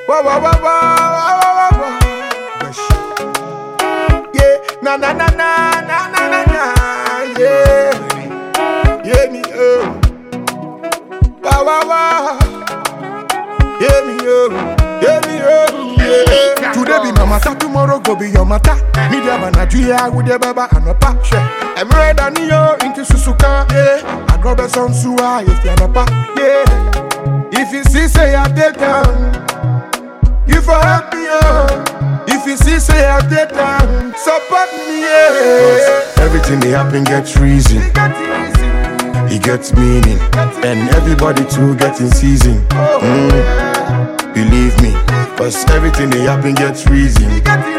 Wah wah wah wah wah wah wah. Yeah, na na na na na na na na. Yeah, yeah me oh. Wah wah wah. Yeah me oh. Yeah me oh. Yeah. Today be my matter, tomorrow go be your matter. Media manager with the baba and a pack. I'm ready to yo into Susuka. Yeah, I grab a son suwa if you're not pa. Yeah, if you see say I dead down, you for help me oh. If you see say I dead down, support me yeah. Everything they happen gets reason. It gets meaning, and everybody too getting season. Believe me, cause everything they happen gets reason.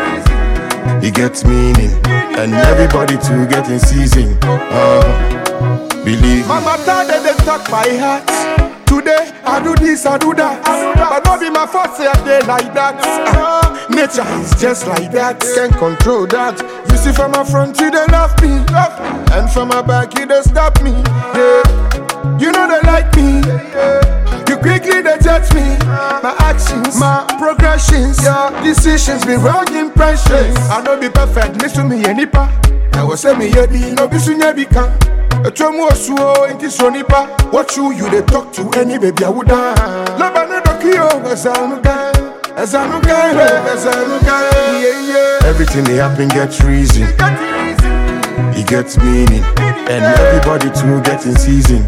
It gets meaning, and everybody too getting season. Believe me. Mama thought that they talk my heart. Today I do this, I do that, but not be my fault say I day like that. Nature is just like that, can't control that. You see from my front you they love me, and from my back you they stop me. Yeah. You know they like me. You quickly they judge me. My actions, my progressions, your decisions be wrong impressions. I don't be perfect, listen to me any pa. I was say me yedi, no be sunya be can. A chomo suo inti sonipa. What you they talk to any baby I would die. Lobana dokio azanuka, azanuka, azanuka. Yeah. Everything they happen gets reason. It gets meaning, and everybody too getting season.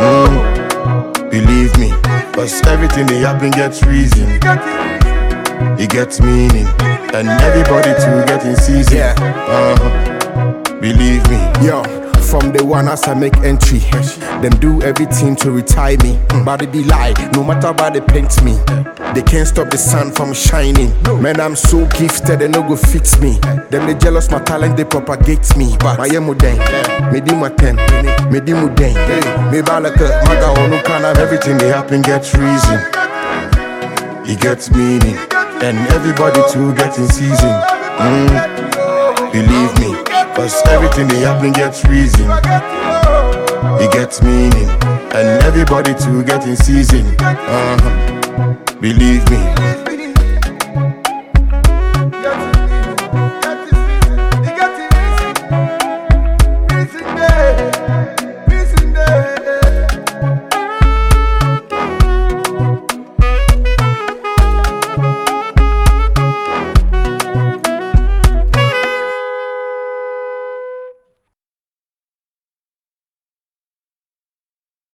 Believe me, cause everything they happen gets reason. It gets meaning, and everybody too getting season. Believe me, yo. From the one as I make entry, them do everything to retire me. But it be lie, no matter how they paint me. They can't stop the sun from shining. Man, I'm so gifted, they no go fix me. Them they jealous my talent, they propagate me. But my emu den, me di my ten, me di mu den. Me balaka, maga onu kana. Everything they happen gets reason. It gets meaning, and everybody too getting season. Believe me, cause everything they happen gets reason. It gets meaning, and everybody too getting season. Believe me.